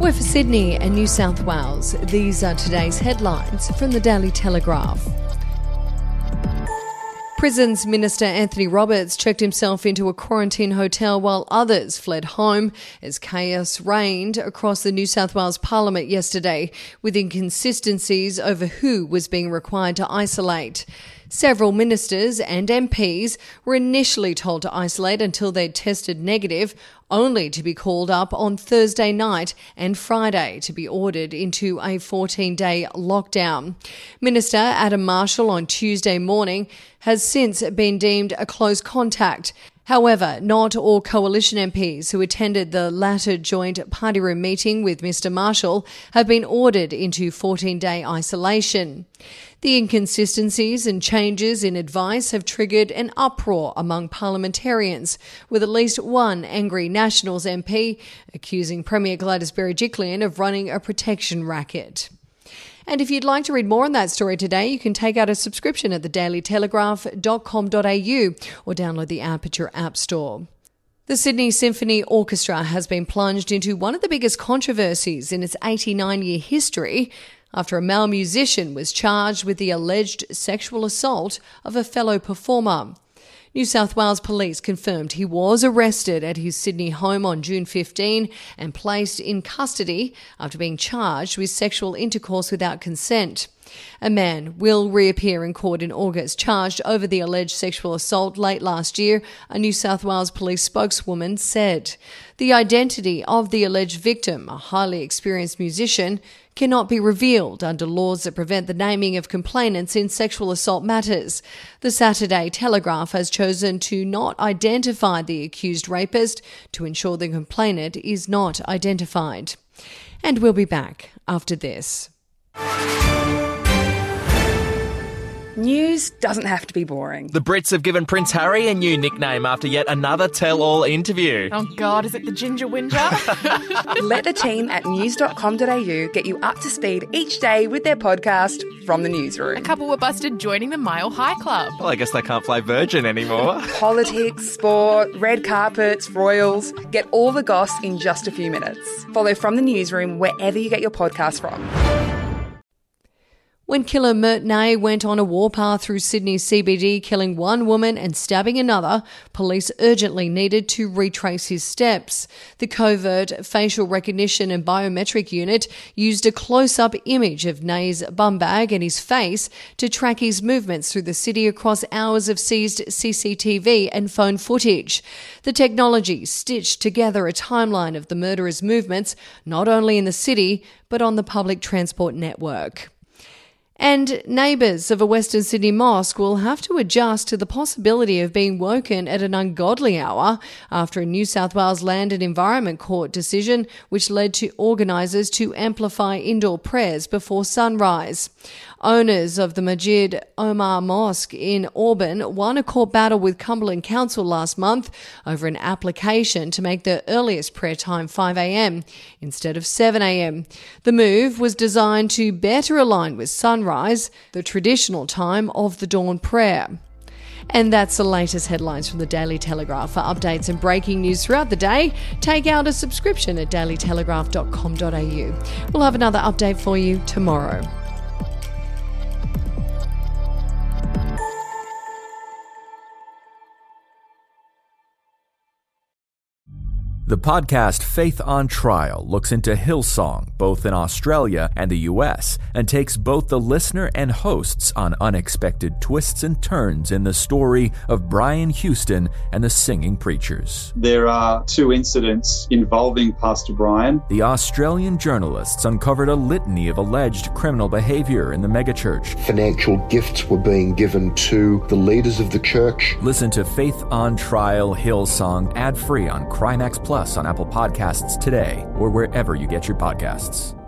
We're for Sydney and New South Wales. These are today's headlines from the Daily Telegraph. Prisons Minister Anthony Roberts checked himself into a quarantine hotel while others fled home as chaos reigned across the New South Wales Parliament yesterday, with inconsistencies over who was being required to isolate. Several ministers and MPs were initially told to isolate until they'd tested negative, only to be called up on Thursday night and Friday to be ordered into a 14-day lockdown. Minister Adam Marshall on Tuesday morning has since been deemed a close contact. However, not all Coalition MPs who attended the latter joint party room meeting with Mr Marshall have been ordered into 14-day isolation. The inconsistencies and changes in advice have triggered an uproar among parliamentarians, with at least one angry Nationals MP accusing Premier Gladys Berejiklian of running a protection racket. And if you'd like to read more on that story today, you can take out a subscription at thedailytelegraph.com.au or download the app at your app store. The Sydney Symphony Orchestra has been plunged into one of the biggest controversies in its 89-year history after a male musician was charged with the alleged sexual assault of a fellow performer. New South Wales Police confirmed he was arrested at his Sydney home on June 15 and placed in custody after being charged with sexual intercourse without consent. A man will reappear in court in August, charged over the alleged sexual assault late last year, a New South Wales police spokeswoman said. The identity of the alleged victim, a highly experienced musician, cannot be revealed under laws that prevent the naming of complainants in sexual assault matters. The Saturday Telegraph has chosen to not identify the accused rapist to ensure the complainant is not identified. And we'll be back after this. News doesn't have to be boring. The Brits have given Prince Harry a new nickname after yet another tell-all interview. Oh God, is it the Ginger Whinger? Let the team at news.com.au get you up to speed each day with their podcast, From the Newsroom. A couple were busted joining the Mile High Club. Well, I guess they can't fly Virgin anymore. Politics, sport, red carpets, royals. Get all the goss in just a few minutes. Follow From the Newsroom wherever you get your podcast from. When killer Mert Ney went on a warpath through Sydney's CBD, killing one woman and stabbing another, police urgently needed to retrace his steps. The covert facial recognition and biometric unit used a close-up image of Ney's bum bag and his face to track his movements through the city across hours of seized CCTV and phone footage. The technology stitched together a timeline of the murderer's movements, not only in the city, but on the public transport network. And neighbours of a Western Sydney mosque will have to adjust to the possibility of being woken at an ungodly hour after a New South Wales Land and Environment Court decision which led to organisers to amplify indoor prayers before sunrise. Owners of the Masjid Omar Mosque in Auburn won a court battle with Cumberland Council last month over an application to make the earliest prayer time 5 a.m. instead of 7 a.m. The move was designed to better align with sunrise, the traditional time of the dawn prayer. And that's the latest headlines from the Daily Telegraph. For updates and breaking news throughout the day, take out a subscription at dailytelegraph.com.au. We'll have another update for you tomorrow. The podcast Faith on Trial looks into Hillsong, both in Australia and the US, and takes both the listener and hosts on unexpected twists and turns in the story of Brian Houston and the Singing Preachers. There are two incidents involving Pastor Brian. The Australian journalists uncovered a litany of alleged criminal behavior in the megachurch. Financial gifts were being given to the leaders of the church. Listen to Faith on Trial Hillsong ad-free on Crimex Plus on Apple Podcasts today or wherever you get your podcasts.